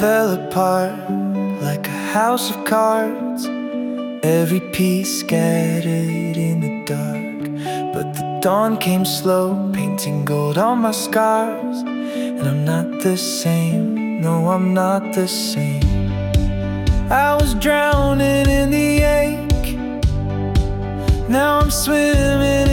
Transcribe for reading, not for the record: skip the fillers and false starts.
fell apart like a house of cards, every piece scattered in the dark. But the dawn came slow, painting gold on my scars. And I'm not the same, no, I'm not the same. I was drowning in the ache, now I'm swimming